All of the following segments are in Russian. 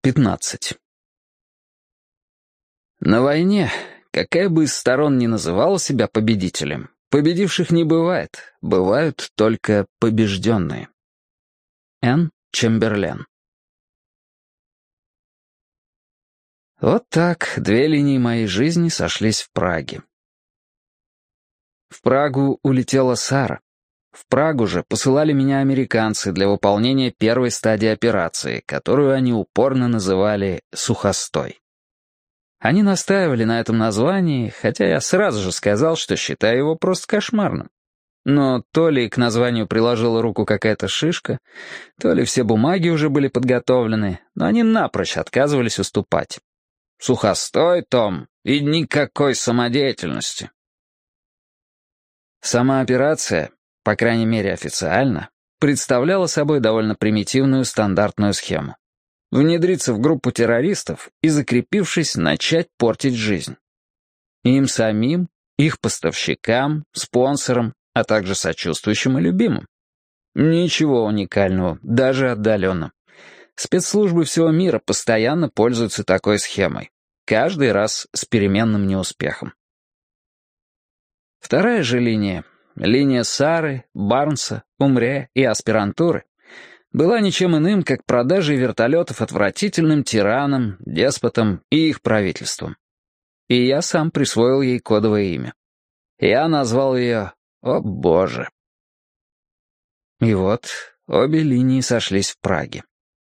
15. На войне, какая бы из сторон ни называла себя победителем, победивших не бывает, бывают только побежденные. Энн Чемберлен. Вот так две линии моей жизни сошлись в Праге. В Прагу улетела Сара. В Прагу же посылали меня американцы для выполнения первой стадии операции, которую они упорно называли «сухостой». Они настаивали на этом названии, хотя я сразу же сказал, что считаю его просто кошмарным. Но то ли к названию приложила руку какая-то шишка, то ли все бумаги уже были подготовлены, но они напрочь отказывались уступать. «Сухостой, Том, и никакой самодеятельности». Сама операция, по крайней мере официально, представляла собой довольно примитивную стандартную схему. Внедриться в группу террористов и, закрепившись, начать портить жизнь. Им самим, их поставщикам, спонсорам, а также сочувствующим и любимым. Ничего уникального, даже отдаленно. Спецслужбы всего мира постоянно пользуются такой схемой. Каждый раз с переменным неуспехом. Вторая же линия, линия Сары, Барнса, Умре и аспирантуры, была ничем иным, как продажей вертолетов отвратительным тиранам, деспотам и их правительствам. И я сам присвоил ей кодовое имя. Я назвал ее «О Боже». И вот обе линии сошлись в Праге.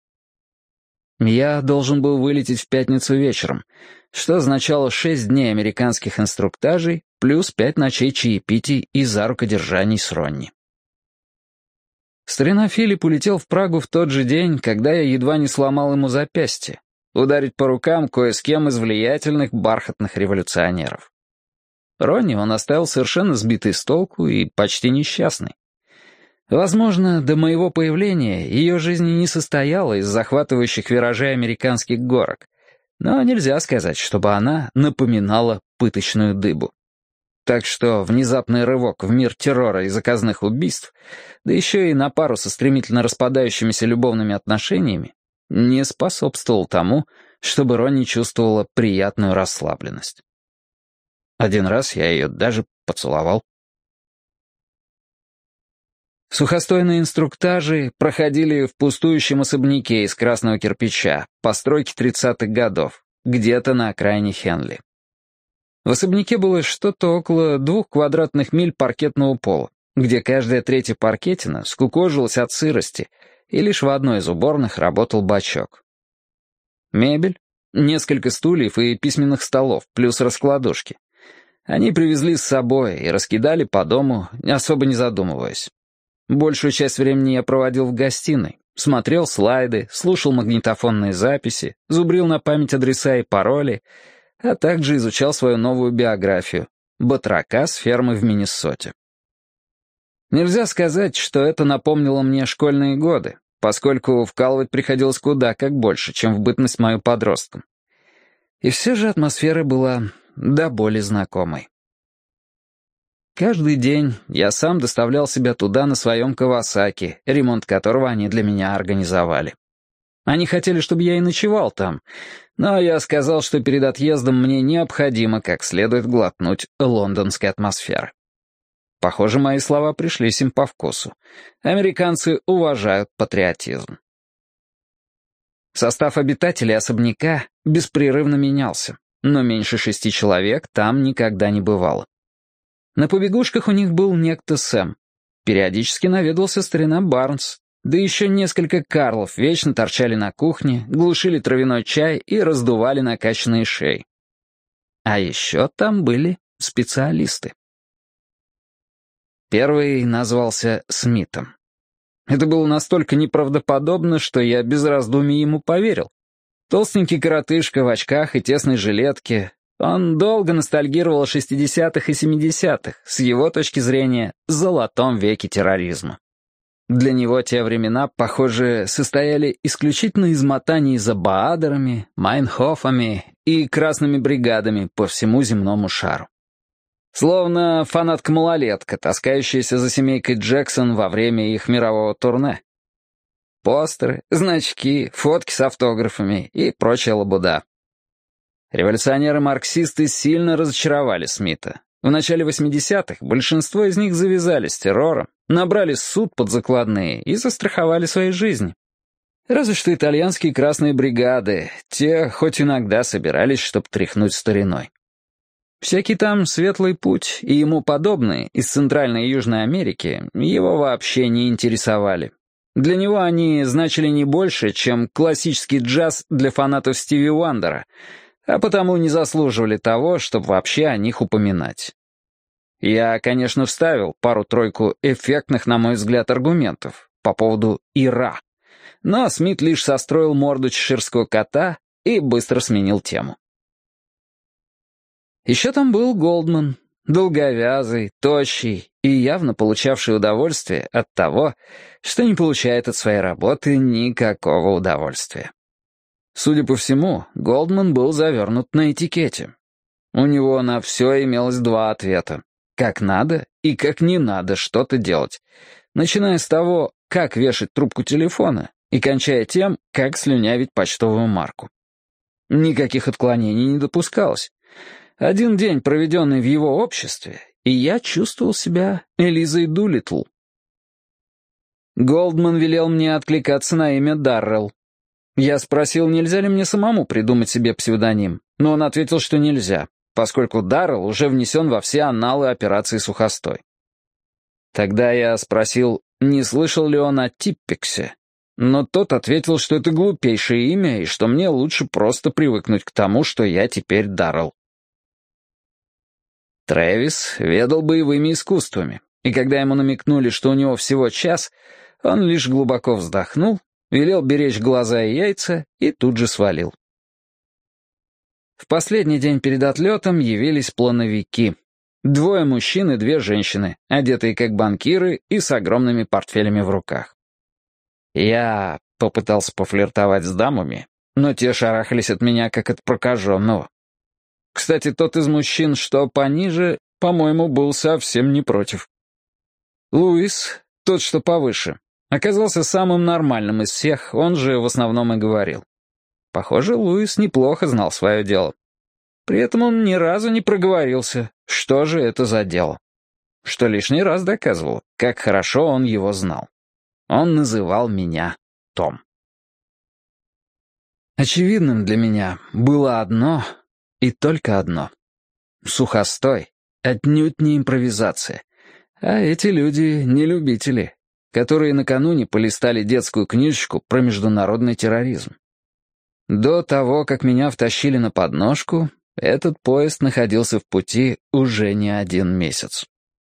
Я должен был вылететь в пятницу вечером, что означало 6 дней американских инструктажей плюс 5 ночей чаепитий и за рукодержаний с Ронни. Старина Филипп улетел в Прагу в тот же день, когда я едва не сломал ему запястье, ударить по рукам кое с кем из влиятельных бархатных революционеров. Ронни он оставил совершенно сбитый с толку и почти несчастный. Возможно, до моего появления ее жизнь не состояла из захватывающих виражей американских горок, но нельзя сказать, чтобы она напоминала пыточную дыбу. Так что внезапный рывок в мир террора и заказных убийств, да еще и на пару со стремительно распадающимися любовными отношениями, не способствовал тому, чтобы Ронни чувствовала приятную расслабленность. Один раз я ее даже поцеловал. Сухостойные инструктажи проходили в пустующем особняке из красного кирпича, постройки 30-х годов, где-то на окраине Хенли. В особняке было что-то около 2 квадратных миль паркетного пола, где каждая третья паркетина скукожилась от сырости, и лишь в одной из уборных работал бачок. Мебель, несколько стульев и письменных столов, плюс раскладушки. Они привезли с собой и раскидали по дому, особо не задумываясь. Большую часть времени я проводил в гостиной, смотрел слайды, слушал магнитофонные записи, зубрил на память адреса и пароли, а также изучал свою новую биографию — батрака с фермы в Миннесоте. Нельзя сказать, что это напомнило мне школьные годы, поскольку вкалывать приходилось куда как больше, чем в бытность мою подростком. И все же атмосфера была до боли знакомой. Каждый день я сам доставлял себя туда на своем Кавасаки, ремонт которого они для меня организовали. Они хотели, чтобы я и ночевал там, но я сказал, что перед отъездом мне необходимо как следует глотнуть лондонской атмосферы. Похоже, мои слова пришлись им по вкусу. Американцы уважают патриотизм. Состав обитателей особняка беспрерывно менялся, но меньше 6 человек там никогда не бывало. На побегушках у них был некто Сэм. Периодически наведывался старина Барнс, да еще несколько Карлов вечно торчали на кухне, глушили травяной чай и раздували накачанные шеи. А еще там были специалисты. Первый назвался Смитом. Это было настолько неправдоподобно, что я без раздумий ему поверил. Толстенький коротышка в очках и тесной жилетке. Он долго ностальгировал о 60-х и 70-х, с его точки зрения, золотом веке терроризма. Для него те времена, похоже, состояли исключительно из мотаний за Баадерами, Майнхофами и красными бригадами по всему земному шару. Словно фанатка-малолетка, таскающаяся за семейкой Джексон во время их мирового турне. постеры, значки, фотки с автографами и прочая лабуда. Революционеры-марксисты сильно разочаровали Смита. В начале 80-х большинство из них завязали с террором, набрали суд под закладные и застраховали свои жизни. Разве что итальянские красные бригады, те хоть иногда собирались, чтобы тряхнуть стариной. Всякий там Светлый Путь и ему подобные из Центральной и Южной Америки его вообще не интересовали. Для него они значили не больше, чем классический джаз для фанатов Стиви Уандера, а потому не заслуживали того, чтобы вообще о них упоминать. Я, конечно, вставил пару-тройку эффектных, на мой взгляд, аргументов по поводу Ира, но Смит лишь состроил морду чеширского кота и быстро сменил тему. Еще там был Голдман, долговязый, тощий и явно получавший удовольствие от того, что не получает от своей работы никакого удовольствия. Судя по всему, Голдман был завернут на этикете. У него на все имелось два ответа: как надо и как не надо что-то делать, начиная с того, как вешать трубку телефона, и кончая тем, как слюнявить почтовую марку. Никаких отклонений не допускалось. Один день, проведенный в его обществе, и я чувствовал себя Элизой Дулиттл. Голдман велел мне откликаться на имя Даррелл. Я спросил, нельзя ли мне самому придумать себе псевдоним, но он ответил, что нельзя, поскольку Даррелл уже внесен во все анналы операции «Сухостой». Тогда я спросил, не слышал ли он о Типпексе, но тот ответил, что это глупейшее имя и что мне лучше просто привыкнуть к тому, что я теперь Даррелл. Трэвис ведал боевыми искусствами, и когда ему намекнули, что у него всего час, он лишь глубоко вздохнул, велел беречь глаза и яйца и тут же свалил. В последний день перед отлетом явились плановики. 2 мужчин и 2 женщины, одетые как банкиры и с огромными портфелями в руках. Я попытался пофлиртовать с дамами, но те шарахались от меня, как от прокаженного. Кстати, тот из мужчин, что пониже, по-моему, был совсем не против. Луис, тот, что повыше, оказался самым нормальным из всех, он же в основном и говорил. Похоже, Луис неплохо знал свое дело. При этом он ни разу не проговорился, что же это за дело. Что лишний раз доказывало, как хорошо он его знал. Он называл меня Том. Очевидным для меня было одно и только одно. Сухостой отнюдь не импровизация, а эти люди не любители, которые накануне полистали детскую книжечку про международный терроризм. До того, как меня втащили на подножку, этот поезд находился в пути уже не 1 месяц.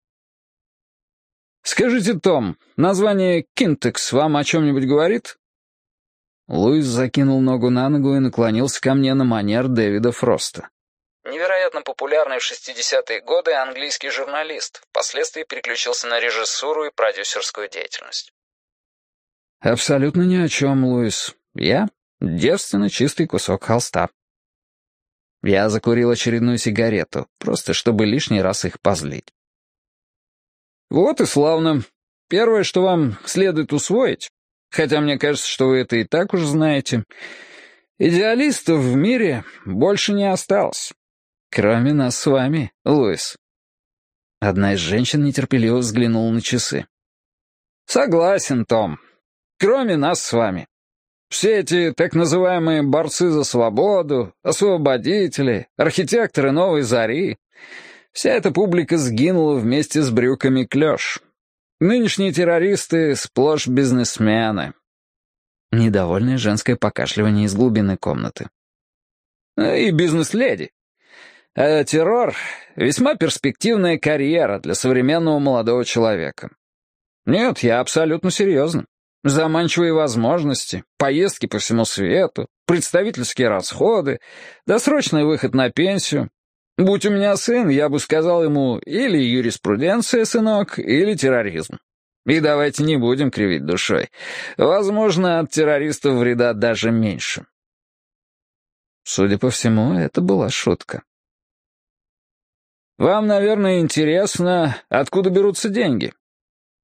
«Скажите, Том, название «Кинтекс» вам о чем-нибудь говорит?» Луис закинул ногу на ногу и наклонился ко мне на манер Дэвида Фроста. Невероятно популярный в 60-е годы английский журналист, впоследствии переключился на режиссуру и продюсерскую деятельность. «Абсолютно ни о чем, Луис. Я — девственно чистый кусок холста». Я закурил очередную сигарету, просто чтобы лишний раз их позлить. «Вот и славно. Первое, что вам следует усвоить, хотя мне кажется, что вы это и так уж знаете, идеалистов в мире больше не осталось. Кроме нас с вами, Луис». Одна из женщин нетерпеливо взглянула на часы. «Согласен, Том. Кроме нас с вами. Все эти так называемые борцы за свободу, освободители, архитекторы новой зари, вся эта публика сгинула вместе с брюками клёш. Нынешние террористы сплошь бизнесмены». Недовольное женское покашливание из глубины комнаты. «И бизнес-леди. А террор — весьма перспективная карьера для современного молодого человека. Нет, я абсолютно серьезно. Заманчивые возможности, поездки по всему свету, представительские расходы, досрочный выход на пенсию. Будь у меня сын, я бы сказал ему или юриспруденция, сынок, или терроризм. И давайте не будем кривить душой. Возможно, от террористов вреда даже меньше». Судя по всему, это была шутка. «Вам, наверное, интересно, откуда берутся деньги.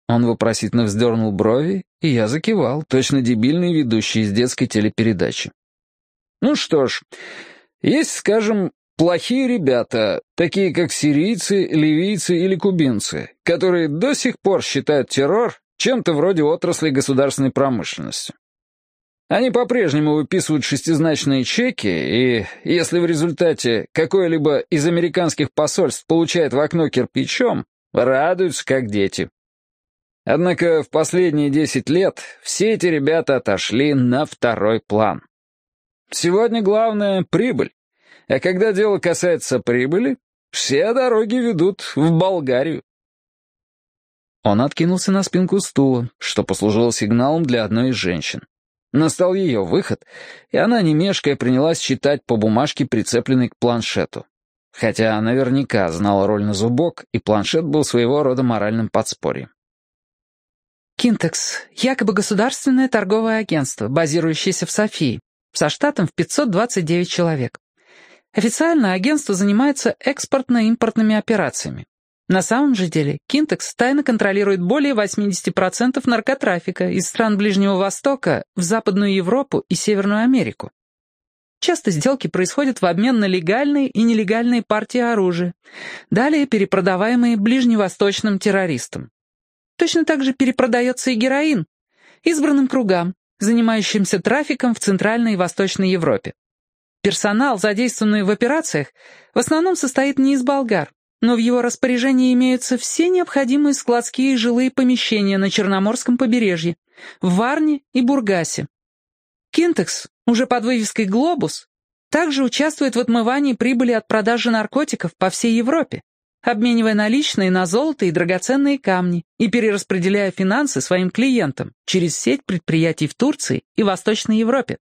Он вопросительно вздернул брови, и я закивал, точно дебильный ведущий из детской телепередачи. Ну что ж, есть, скажем, плохие ребята, такие как сирийцы, ливийцы или кубинцы, которые до сих пор считают террор чем-то вроде отрасли государственной промышленности. Они по-прежнему выписывают шестизначные чеки, и если в результате какое-либо из американских посольств получает в окно кирпичом, радуются как дети. Однако в последние 10 лет все эти ребята отошли на второй план. Сегодня главное — прибыль. А когда дело касается прибыли, все дороги ведут в Болгарию. Он откинулся на спинку стула, что послужило сигналом для одной из женщин. Настал ее выход, и она, не мешкая, принялась читать по бумажке, прицепленной к планшету. Хотя наверняка знала роль на зубок, и планшет был своего рода моральным подспорьем. «Кинтекс — якобы государственное торговое агентство, базирующееся в Софии, со штатом в 529 человек. Официально агентство занимается экспортно-импортными операциями. На самом же деле Кинтекс тайно контролирует более 80% наркотрафика из стран Ближнего Востока в Западную Европу и Северную Америку. Часто сделки происходят в обмен на легальные и нелегальные партии оружия, далее перепродаваемые ближневосточным террористам. Точно так же перепродается и героин избранным кругам, занимающимся трафиком в Центральной и Восточной Европе. Персонал, задействованный в операциях, в основном состоит не из болгар, но в его распоряжении имеются все необходимые складские и жилые помещения на Черноморском побережье, в Варне и Бургасе. Кинтекс, уже под вывеской «Глобус», также участвует в отмывании прибыли от продажи наркотиков по всей Европе, обменивая наличные на золото и драгоценные камни и перераспределяя финансы своим клиентам через сеть предприятий в Турции и Восточной Европе.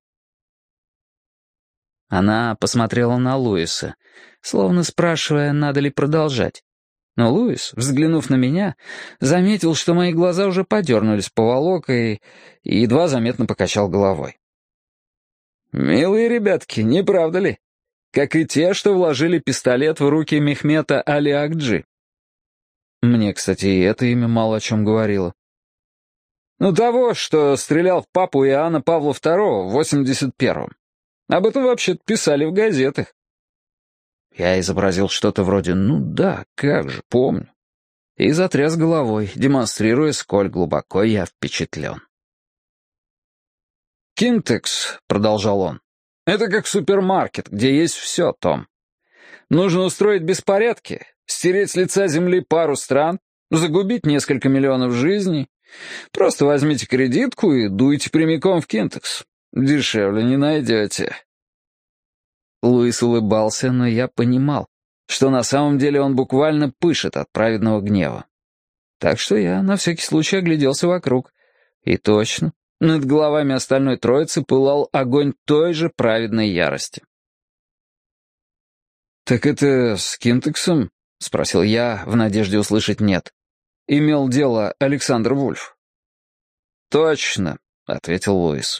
Она посмотрела на Луиса, словно спрашивая, надо ли продолжать. Но Луис, взглянув на меня, заметил, что мои глаза уже подернулись поволокой, и едва заметно покачал головой. «Милые ребятки, не правда ли? Как и те, что вложили пистолет в руки Мехмета Али Акджи». Мне, кстати, и это имя мало о чем говорило. «Ну, того, что стрелял в папу Иоанна Павла II в 81-м. Об этом вообще-то писали в газетах». Я изобразил что-то вроде «ну да, как же, помню». И затряс головой, демонстрируя, сколь глубоко я впечатлен. «Кинтекс», — продолжал он, — «это как супермаркет, где есть все, Том. Нужно устроить беспорядки, стереть с лица земли пару стран, загубить несколько миллионов жизней. Просто возьмите кредитку и дуйте прямиком в Кинтекс. Дешевле не найдете». Луис улыбался, но я понимал, что на самом деле он буквально пышет от праведного гнева. Так что я на всякий случай огляделся вокруг. И точно, над головами остальной троицы пылал огонь той же праведной ярости. «Так это с Кинтексом?» — спросил я, в надежде услышать «нет». «Имел дело Александр Вульф». «Точно», — ответил Луис.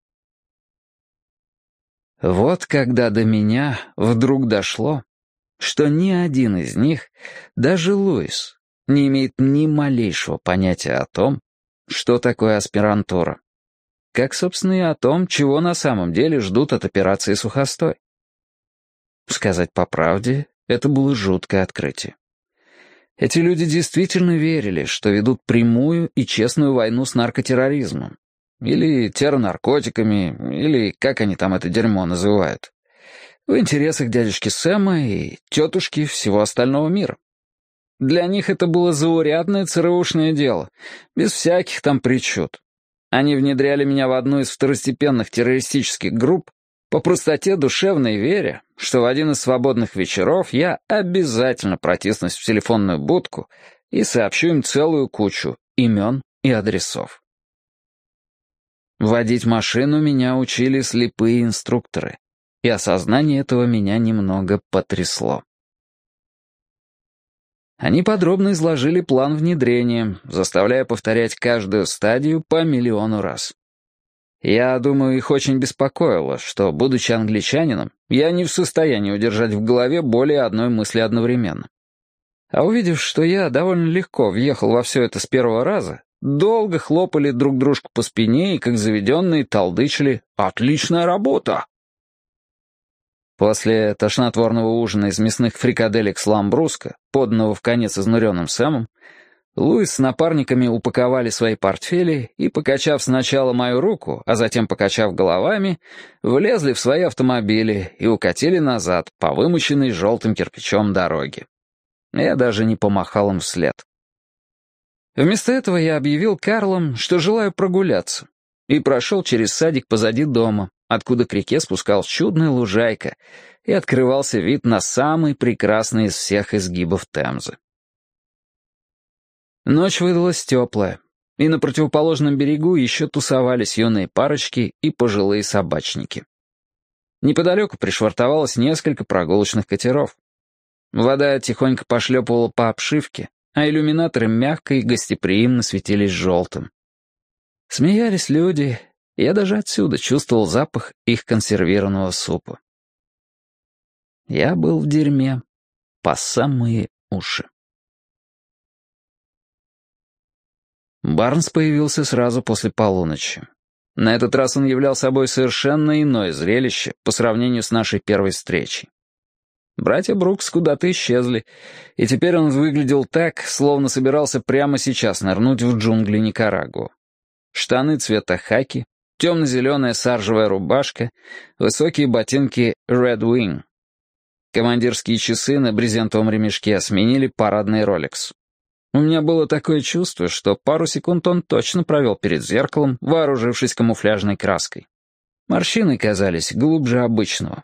Вот когда до меня вдруг дошло, что ни один из них, даже Луис, не имеет ни малейшего понятия о том, что такое аспирантура. Как, собственно, и о том, чего на самом деле ждут от операции «Сухостой». Сказать по правде, это было жуткое открытие. Эти люди действительно верили, что ведут прямую и честную войну с наркотерроризмом. Или терронаркотиками, или как они там это дерьмо называют. В интересах дядюшки Сэма и тетушки всего остального мира. Для них это было заурядное ЦРУшное дело, без всяких там причуд. Они внедряли меня в одну из второстепенных террористических групп по простоте душевной вере, что в один из свободных вечеров я обязательно протиснусь в телефонную будку и сообщу им целую кучу имен и адресов. Водить машину меня учили слепые инструкторы, и осознание этого меня немного потрясло. Они подробно изложили план внедрения, заставляя повторять каждую стадию по 1 миллиону раз. Я думаю, их очень беспокоило, что, будучи англичанином, я не в состоянии удержать в голове более одной мысли одновременно. А увидев, что я довольно легко въехал во все это с первого раза, долго хлопали друг дружку по спине и, как заведенные, толдычили: «Отличная работа!». После тошнотворного ужина из мясных фрикаделек с ламбруско, поданного вконец изнуренным Сэмом, Луис с напарниками упаковали свои портфели и, покачав сначала мою руку, а затем покачав головами, влезли в свои автомобили и укатили назад по вымощенной желтым кирпичом дороге. Я даже не помахал им вслед. Вместо этого я объявил Карлам, что желаю прогуляться, и прошел через садик позади дома, откуда к реке спускалась чудная лужайка, и открывался вид на самый прекрасный из всех изгибов Темзы. Ночь выдалась теплая, и на противоположном берегу еще тусовались юные парочки и пожилые собачники. Неподалеку пришвартовалось несколько прогулочных катеров. Вода тихонько пошлепывала по обшивке, а иллюминаторы мягко и гостеприимно светились желтым. Смеялись люди, я даже отсюда чувствовал запах их консервированного супа. Я был в дерьме по самые уши. Барнс появился сразу после полуночи. На этот раз он являл собой совершенно иное зрелище по сравнению с нашей первой встречей. Братья Брукс куда-то исчезли, и теперь он выглядел так, словно собирался прямо сейчас нырнуть в джунгли Никарагуа. Штаны цвета хаки, темно-зеленая саржевая рубашка, высокие ботинки Red Wing. Командирские часы на брезентовом ремешке сменили парадный Rolex. У меня было такое чувство, что пару секунд он точно провел перед зеркалом, вооружившись камуфляжной краской. Морщины казались глубже обычного.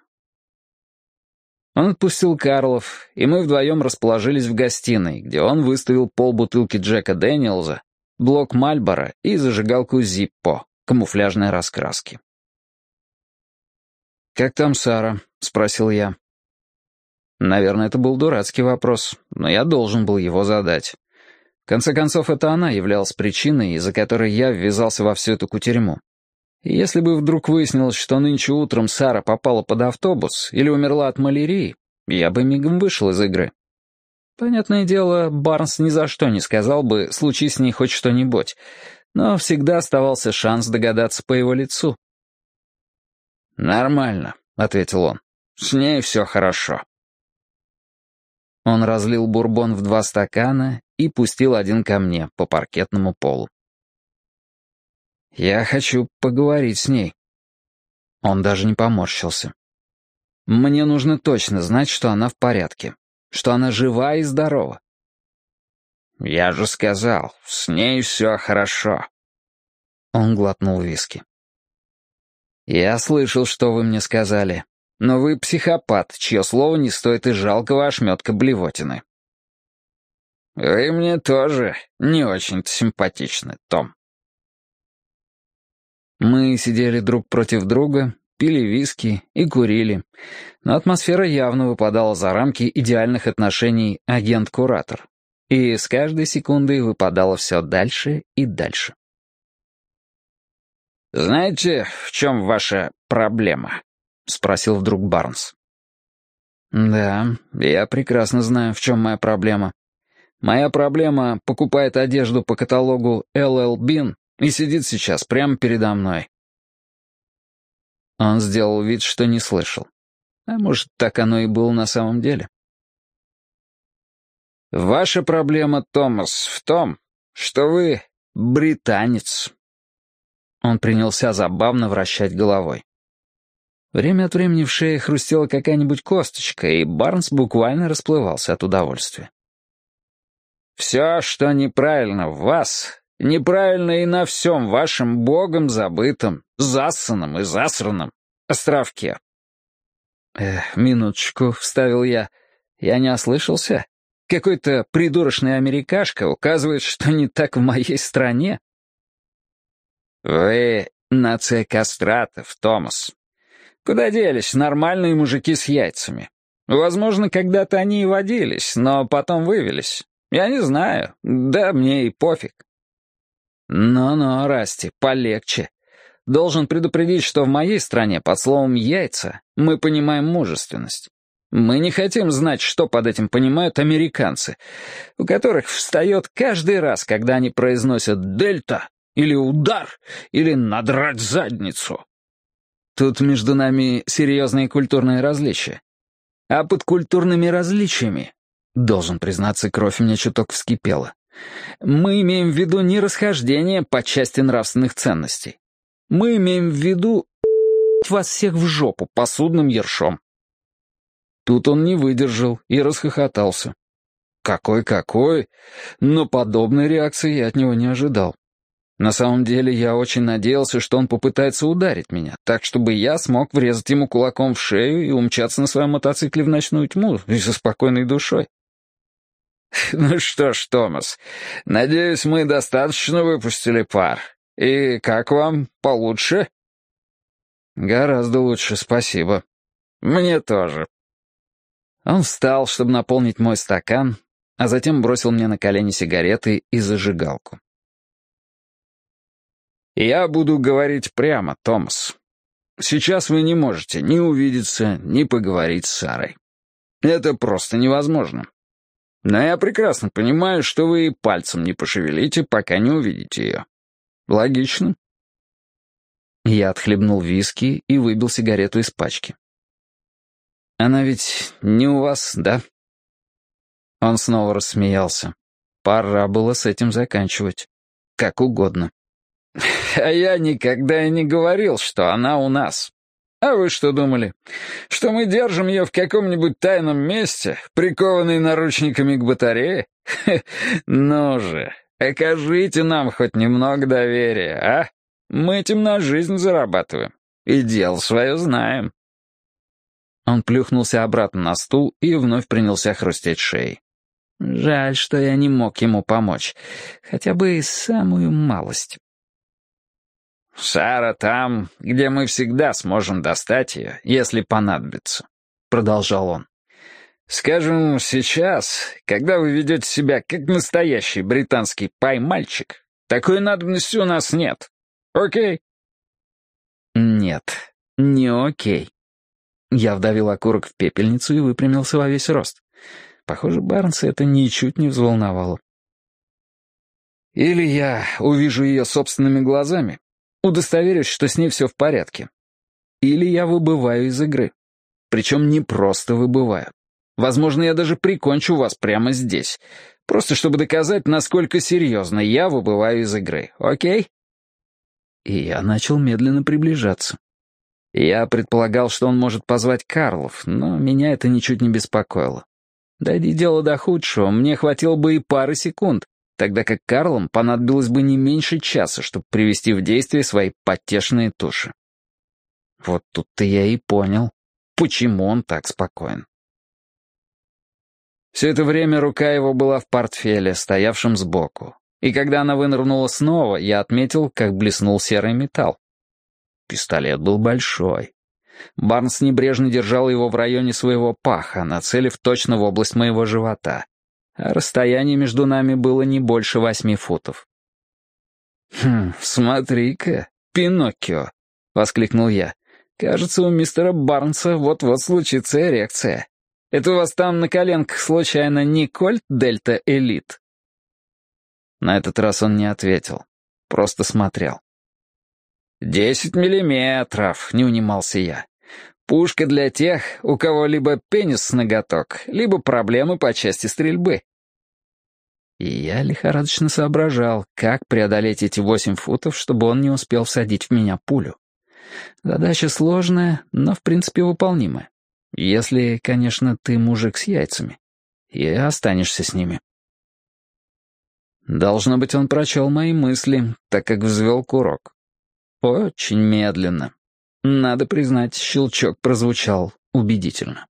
Он отпустил Карлов, и мы вдвоем расположились в гостиной, где он выставил полбутылки Джека Дэниелза, блок Мальборо и зажигалку Зиппо, камуфляжной раскраски. «Как там Сара?» — спросил я. Наверное, это был дурацкий вопрос, но я должен был его задать. В конце концов, это она являлась причиной, из-за которой я ввязался во всю эту кутерьму. И если бы вдруг выяснилось, что нынче утром Сара попала под автобус или умерла от малярии, я бы мигом вышел из игры. Понятное дело, Барнс ни за что не сказал бы, случись с ней хоть что-нибудь, но всегда оставался шанс догадаться по его лицу. «Нормально», — ответил он. «С ней все хорошо». Он разлил бурбон в 2 стакана и пустил один ко мне по паркетному полу. «Я хочу поговорить с ней». Он даже не поморщился. «Мне нужно точно знать, что она в порядке, что она жива и здорова». «Я же сказал, с ней все хорошо». Он глотнул виски. «Я слышал, что вы мне сказали, но вы психопат, чье слово не стоит и жалкого ошметка блевотины». «Вы мне тоже не очень-то симпатичны, Том». Мы сидели друг против друга, пили виски и курили, но атмосфера явно выпадала за рамки идеальных отношений агент-куратор, и с каждой секундой выпадала все дальше и дальше. «Знаете, в чем ваша проблема?» — спросил вдруг Барнс. «Да, я прекрасно знаю, в чем моя проблема. Моя проблема покупает одежду по каталогу LL Bean и сидит сейчас прямо передо мной». Он сделал вид, что не слышал. А может, так оно и было на самом деле. «Ваша проблема, Томас, в том, что вы британец». Он принялся забавно вращать головой. Время от времени в шее хрустела какая-нибудь косточка, и Барнс буквально расплывался от удовольствия. «Все, что неправильно в вас, неправильно и на всем вашем богом забытом, зассаном и засранном островке». «Минуточку», — вставил я. «Я не ослышался? Какой-то придурочный америкашка указывает, что не так в моей стране». «Вы нация кастратов, Томас. Куда делись нормальные мужики с яйцами? Возможно, когда-то они и водились, но потом вывелись. Я не знаю, да мне и пофиг». «Ну-ну, Расти, полегче. Должен предупредить, что в моей стране под словом «яйца» мы понимаем мужественность. Мы не хотим знать, что под этим понимают американцы, у которых встает каждый раз, когда они произносят «дельта» или «удар» или «надрать задницу». Тут между нами серьезные культурные различия. А под культурными различиями, должен признаться, кровь у меня чуток вскипела, мы имеем в виду не расхождение по части нравственных ценностей. Мы имеем в виду вас всех в жопу посудным ершом. Тут он не выдержал и расхохотался. Какой-какой, но подобной реакции я от него не ожидал. На самом деле я очень надеялся, что он попытается ударить меня, так чтобы я смог врезать ему кулаком в шею и умчаться на своем мотоцикле в ночную тьму и со спокойной душой. «Ну что ж, Томас, надеюсь, мы достаточно выпустили пар. И как вам, получше?» «Гораздо лучше, спасибо. Мне тоже». Он встал, чтобы наполнить мой стакан, а затем бросил мне на колени сигареты и зажигалку. «Я буду говорить прямо, Томас. Сейчас вы не можете ни увидеться, ни поговорить с Сарой. Это просто невозможно. Но я прекрасно понимаю, что вы и пальцем не пошевелите, пока не увидите ее. Логично?» Я отхлебнул виски и выбил сигарету из пачки. «Она ведь не у вас, да?» Он снова рассмеялся. Пора было с этим заканчивать. Как угодно. «А я никогда и не говорил, что она у нас. А вы что думали? Что мы держим ее в каком-нибудь тайном месте, прикованной наручниками к батарее? Ну же, окажите нам хоть немного доверия, а? Мы этим на жизнь зарабатываем. И дело свое знаем». Он плюхнулся обратно на стул и вновь принялся хрустеть шеей. Жаль, что я не мог ему помочь. Хотя бы и самую малость. «Сара там, где мы всегда сможем достать ее, если понадобится», — продолжал он. «Скажем, сейчас, когда вы ведете себя как настоящий британский пай-мальчик, такой надобности у нас нет. Окей?» «Нет, не окей». Я вдавил окурок в пепельницу и выпрямился во весь рост. Похоже, Барнса это ничуть не взволновало. «Или я увижу ее собственными глазами, удостоверюсь, что с ней все в порядке. Или я выбываю из игры. Причем не просто выбываю. Возможно, я даже прикончу вас прямо здесь. Просто чтобы доказать, насколько серьезно я выбываю из игры. Окей?» И я начал медленно приближаться. Я предполагал, что он может позвать Карлов, но меня это ничуть не беспокоило. Дойди дело до худшего, мне хватило бы и пары секунд, тогда как Карлам понадобилось бы не меньше часа, чтобы привести в действие свои потешные туши. Вот тут-то я и понял, почему он так спокоен. Все это время рука его была в портфеле, стоявшем сбоку, и когда она вынырнула снова, я отметил, как блеснул серый металл. Пистолет был большой. Барнс небрежно держал его в районе своего паха, нацелив точно в область моего живота. А расстояние между нами было не больше 8 футов. «Смотри-ка, Пиноккио!» — воскликнул я. «Кажется, у мистера Барнса вот-вот случится эрекция. Это у вас там на коленках случайно не Кольт Дельта Элит?» На этот раз он не ответил, просто смотрел. 10 миллиметров, не унимался я. Пушка для тех, у кого либо пенис с ноготок, либо проблемы по части стрельбы. И я лихорадочно соображал, как преодолеть эти 8 футов, чтобы он не успел всадить в меня пулю. Задача сложная, но в принципе выполнимая. Если, конечно, ты мужик с яйцами. И останешься с ними. Должно быть, он прочел мои мысли, так как взвел курок. Очень медленно. Надо признать, щелчок прозвучал убедительно.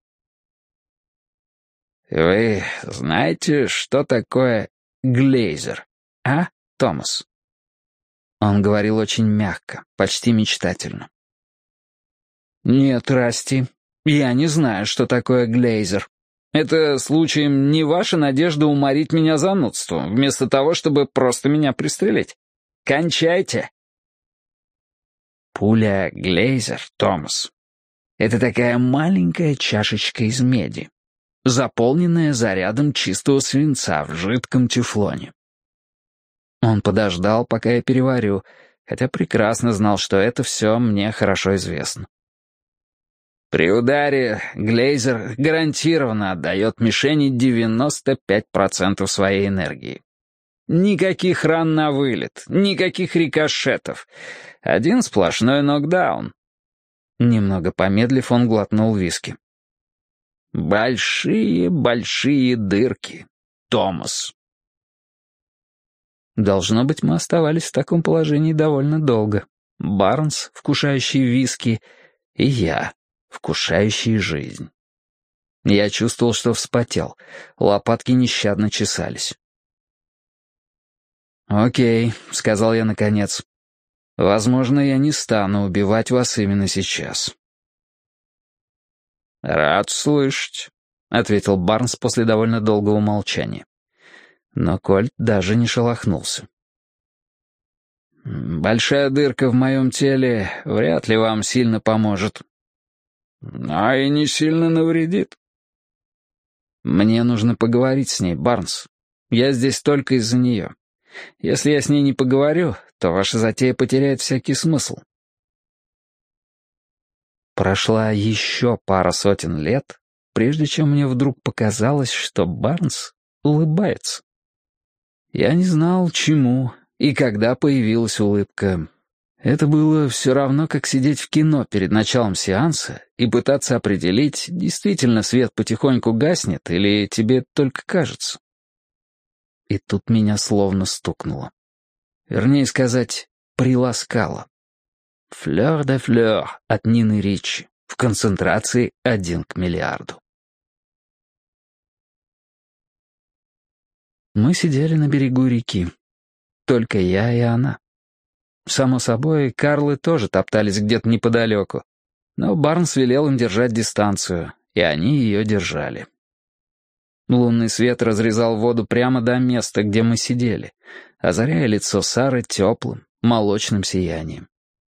«Вы знаете, что такое глейзер, а, Томас?» Он говорил очень мягко, почти мечтательно. «Нет, Расти, я не знаю, что такое глейзер. Это, случаем, не ваша надежда уморить меня занудством, вместо того, чтобы просто меня пристрелить. Кончайте!» Пуля Глейзер, Томас. Это такая маленькая чашечка из меди, заполненная зарядом чистого свинца в жидком тефлоне. Он подождал, пока я переварю, хотя прекрасно знал, что это все мне хорошо известно. При ударе глейзер гарантированно отдает мишени 95% своей энергии. Никаких ран на вылет, никаких рикошетов. Один сплошной нокдаун. Немного помедлив, он глотнул виски. Большие-большие дырки, Томас. Должно быть, мы оставались в таком положении довольно долго. Барнс, вкушающий виски, и я, вкушающий жизнь. Я чувствовал, что вспотел. Лопатки нещадно чесались. «Окей», — сказал я наконец. «Возможно, я не стану убивать вас именно сейчас». «Рад слышать», — ответил Барнс после довольно долгого молчания. Но Кольт даже не шелохнулся. «Большая дырка в моем теле вряд ли вам сильно поможет». «А и не сильно навредит». «Мне нужно поговорить с ней, Барнс. Я здесь только из-за нее. Если я с ней не поговорю, то ваша затея потеряет всякий смысл». Прошла еще пара сотен лет, прежде чем мне вдруг показалось, что Барнс улыбается. Я не знал, чему и когда появилась улыбка. Это было все равно, как сидеть в кино перед началом сеанса и пытаться определить, действительно свет потихоньку гаснет или тебе только кажется. И тут меня словно стукнуло. Вернее сказать, приласкало. «Флёр де флёр» от Нины Ричи в концентрации 1 к миллиарду. Мы сидели на берегу реки. Только я и она. Само собой, Карлы тоже топтались где-то неподалеку. Но Барнс велел им держать дистанцию, и они ее держали. Лунный свет разрезал воду прямо до места, где мы сидели, озаряя лицо Сары теплым, молочным сиянием.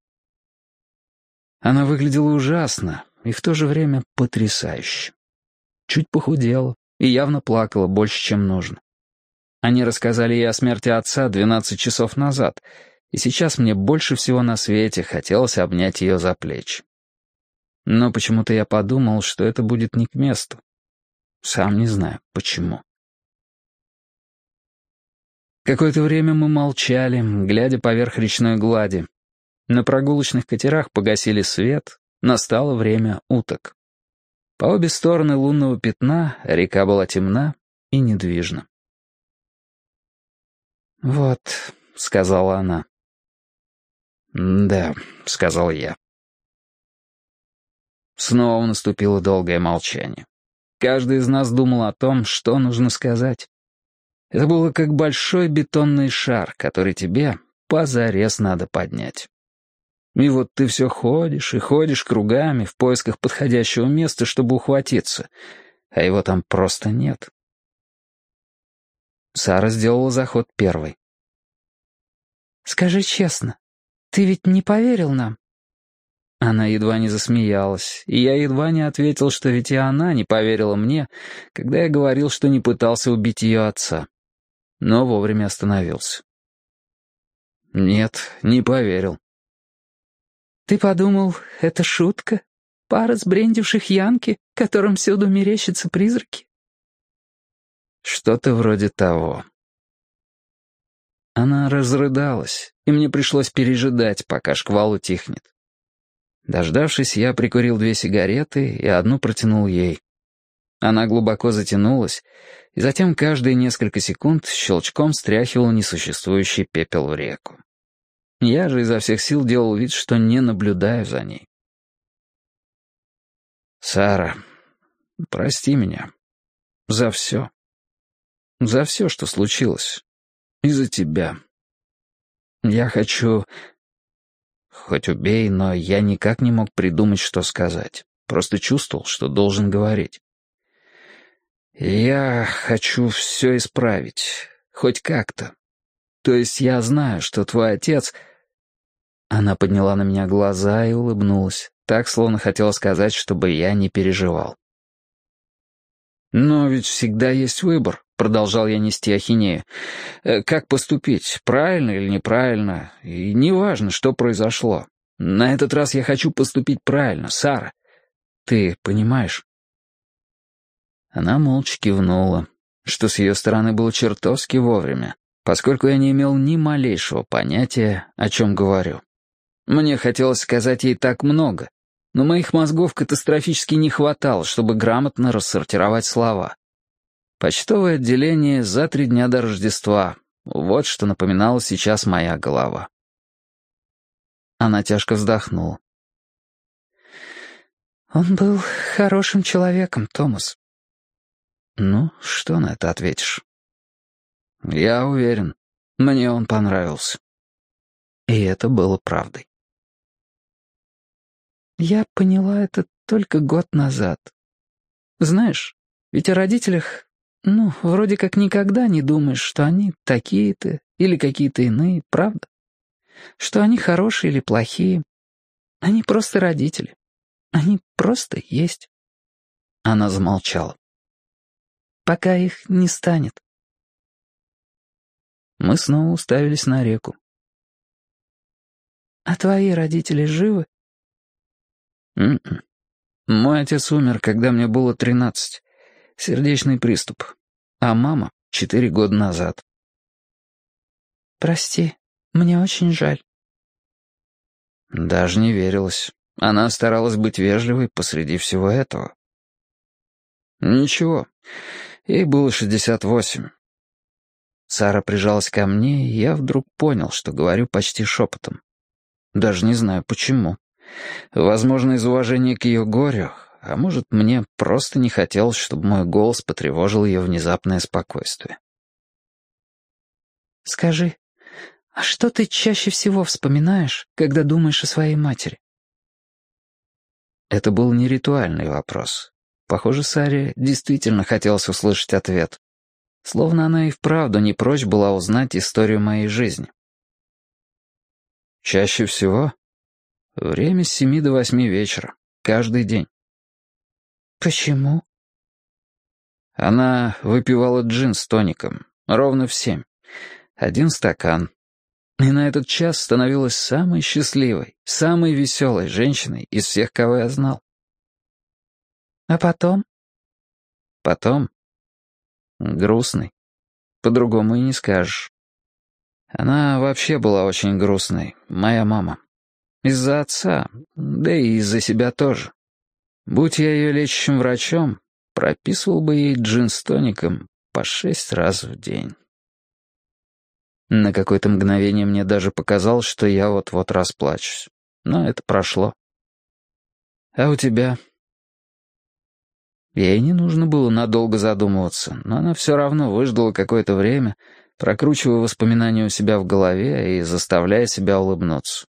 Она выглядела ужасно и в то же время потрясающе. Чуть похудела и явно плакала больше, чем нужно. Они рассказали ей о смерти отца 12 часов назад, и сейчас мне больше всего на свете хотелось обнять ее за плечи. Но почему-то я подумал, что это будет не к месту. Сам не знаю, почему. Какое-то время мы молчали, глядя поверх речной глади. На прогулочных катерах погасили свет, настало время уток. По обе стороны лунного пятна река была темна и недвижна. «Вот», — сказала она. «Да», — сказал я. Снова наступило долгое молчание. Каждый из нас думал о том, что нужно сказать. Это было как большой бетонный шар, который тебе позарез надо поднять. И вот ты все ходишь и ходишь кругами в поисках подходящего места, чтобы ухватиться, а его там просто нет. Сара сделала заход первой. «Скажи честно, ты ведь не поверил нам?» Она едва не засмеялась, и я едва не ответил, что ведь и она не поверила мне, когда я говорил, что не пытался убить ее отца. Но вовремя остановился. Нет, не поверил. «Ты подумал, это шутка? Пара сбрендивших янки, которым всюду мерещатся призраки?» Что-то вроде того. Она разрыдалась, и мне пришлось пережидать, пока шквал утихнет. Дождавшись, я прикурил 2 сигареты и одну протянул ей. Она глубоко затянулась, и затем каждые несколько секунд щелчком стряхивала несуществующий пепел в реку. Я же изо всех сил делал вид, что не наблюдаю за ней. «Сара, прости меня. За все. За все, что случилось. Из-за тебя. Я хочу... Хоть убей, но я никак не мог придумать, что сказать. Просто чувствовал, что должен говорить. Я хочу все исправить. Хоть как-то. То есть я знаю, что твой отец...» Она подняла на меня глаза и улыбнулась, так, словно хотела сказать, чтобы я не переживал. «Но ведь всегда есть выбор», — продолжал я нести ахинею. «Как поступить, правильно или неправильно, и неважно, что произошло. На этот раз я хочу поступить правильно, Сара. Ты понимаешь?» Она молча кивнула, что с ее стороны было чертовски вовремя, поскольку я не имел ни малейшего понятия, о чем говорю. Мне хотелось сказать ей так много, но моих мозгов катастрофически не хватало, чтобы грамотно рассортировать слова. Почтовое отделение за 3 дня до Рождества. Вот что напоминала сейчас моя голова. Она тяжко вздохнула. «Он был хорошим человеком, Томас». Ну, что на это ответишь? Я уверен, мне он понравился. И это было правдой. Я поняла это только год назад. Знаешь, ведь о родителях, вроде как никогда не думаешь, что они такие-то или какие-то иные, правда? Что они хорошие или плохие. Они просто родители. Они просто есть. Она замолчала. Пока их не станет. Мы снова уставились на реку. А твои родители живы? Мой отец умер, когда мне было 13. Сердечный приступ. А мама 4 года назад. Прости, мне очень жаль. Даже не верилось. Она старалась быть вежливой посреди всего этого. Ничего, ей было 68. Сара прижалась ко мне, и я вдруг понял, что говорю почти шепотом. Даже не знаю, почему. Возможно, из уважения к ее горю, а может, мне просто не хотелось, чтобы мой голос потревожил ее внезапное спокойствие. «Скажи, а что ты чаще всего вспоминаешь, когда думаешь о своей матери?» Это был не ритуальный вопрос. Похоже, Саре действительно хотелось услышать ответ. Словно она и вправду не прочь была узнать историю моей жизни. Чаще всего время с 7 до 8 вечера, каждый день. Почему? Она выпивала джин с тоником, ровно в 7. 1 стакан. И на этот час становилась самой счастливой, самой веселой женщиной из всех, кого я знал. А потом? Потом грустный. По-другому и не скажешь. Она вообще была очень грустной, моя мама. Из-за отца, да и из-за себя тоже. Будь я ее лечащим врачом, прописывал бы ей джин с тоником по 6 раз в день. На какое-то мгновение мне даже показалось, что я вот-вот расплачусь. Но это прошло. А у тебя? Ей не нужно было надолго задумываться, но она все равно выждала какое-то время, прокручивая воспоминания у себя в голове и заставляя себя улыбнуться.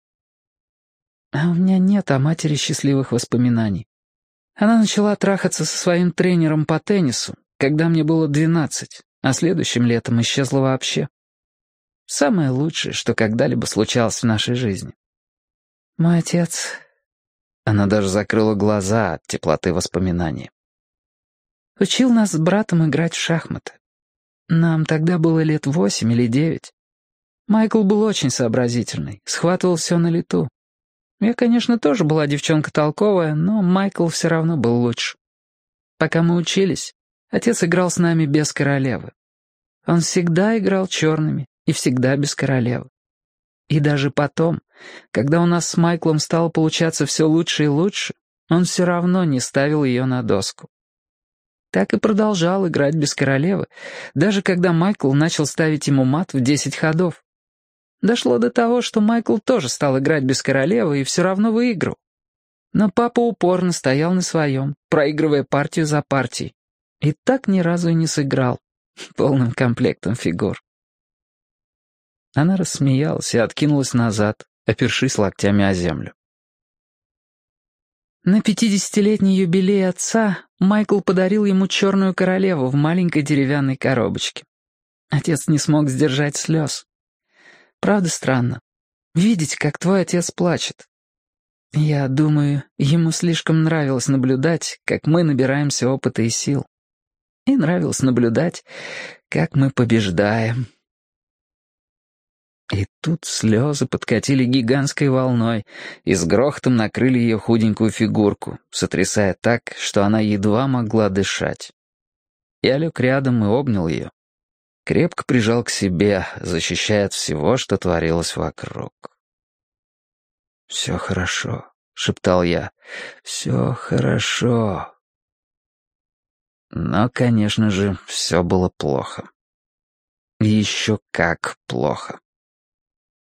А у меня нет о матери счастливых воспоминаний. Она начала трахаться со своим тренером по теннису, когда мне было 12, а следующим летом исчезла вообще. Самое лучшее, что когда-либо случалось в нашей жизни. Мой отец... Она даже закрыла глаза от теплоты воспоминаний. Учил нас с братом играть в шахматы. Нам тогда было лет 8 или 9. Майкл был очень сообразительный, схватывал все на лету. Я, конечно, тоже была девчонка толковая, но Майкл все равно был лучше. Пока мы учились, отец играл с нами без королевы. Он всегда играл черными и всегда без королевы. И даже потом, когда у нас с Майклом стало получаться все лучше и лучше, он все равно не ставил ее на доску. Так и продолжал играть без королевы, даже когда Майкл начал ставить ему мат в 10 ходов. Дошло до того, что Майкл тоже стал играть без королевы и все равно выиграл. Но папа упорно стоял на своем, проигрывая партию за партией. И так ни разу и не сыграл полным комплектом фигур. Она рассмеялась и откинулась назад, опершись локтями о землю. На 50-летний юбилей отца Майкл подарил ему черную королеву в маленькой деревянной коробочке. Отец не смог сдержать слез. Правда странно. Видеть, как твой отец плачет. Я думаю, ему слишком нравилось наблюдать, как мы набираемся опыта и сил. И нравилось наблюдать, как мы побеждаем. И тут слезы подкатили гигантской волной и с грохотом накрыли ее худенькую фигурку, сотрясая так, что она едва могла дышать. Я лег рядом и обнял ее. Крепко прижал к себе, защищая от всего, что творилось вокруг. «Все хорошо», — шептал я, — «все хорошо». Но, конечно же, все было плохо. Еще как плохо.